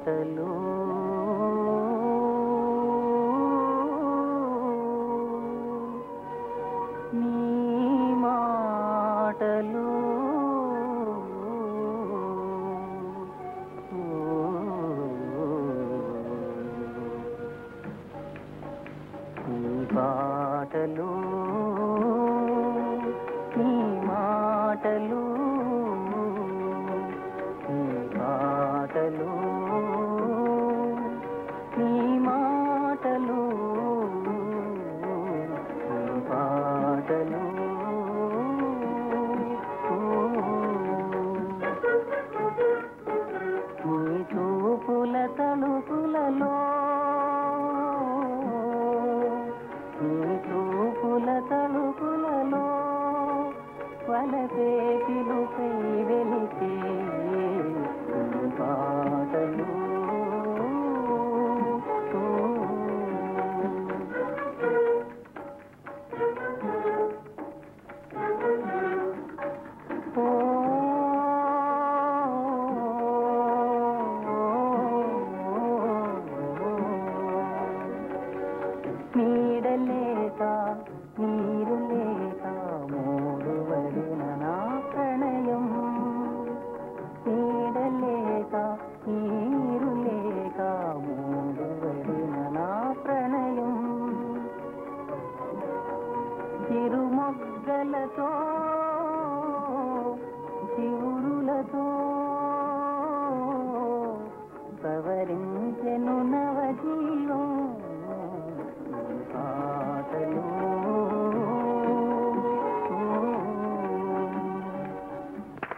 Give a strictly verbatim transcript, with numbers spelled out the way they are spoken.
మాటలు నీ మాటలు నీ పాటలు నీ మాటలు నీ పాటలు నీ మాటలు నీ పాటలు నీ చూపుల తలుపులలో నీ చూపుల తలుపులలో వలసే పిలుపై వెలితే నీ పాటలు నీడలేక నీరు లేక మూడు వడిన నా ప్రణయం నీడలేక నీరు లేక మూడు వడిన నా ప్రణయం చిరుమొగ్గలతో చివురులతో